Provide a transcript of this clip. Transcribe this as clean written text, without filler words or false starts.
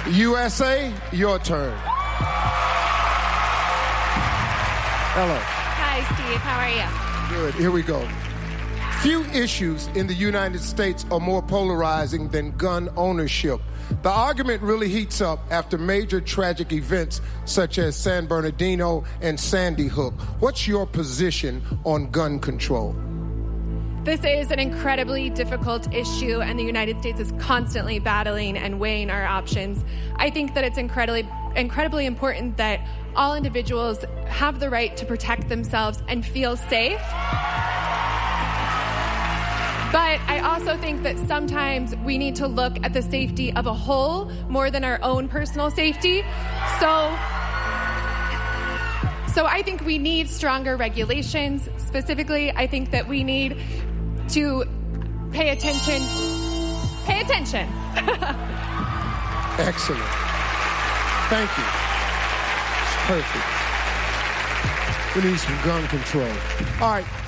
USA, your turn. Hello. Hi, Steve. How are you? Good. Here we go. Few issues in the United States are more polarizing than gun ownership. The argument really heats up after major tragic events such as San Bernardino and Sandy Hook. What's your position on gun control? This is an incredibly difficult issue, and the United States is constantly battling and weighing our options. I think that it's incredibly important that all individuals have the right to protect themselves and feel safe. But I also think that sometimes we need to look at the safety of a whole more than our own personal safety. So I think we need stronger regulations. Specifically, I think that we need to pay attention. Pay attention. Excellent. Thank you. It's perfect. We need some gun control. All right.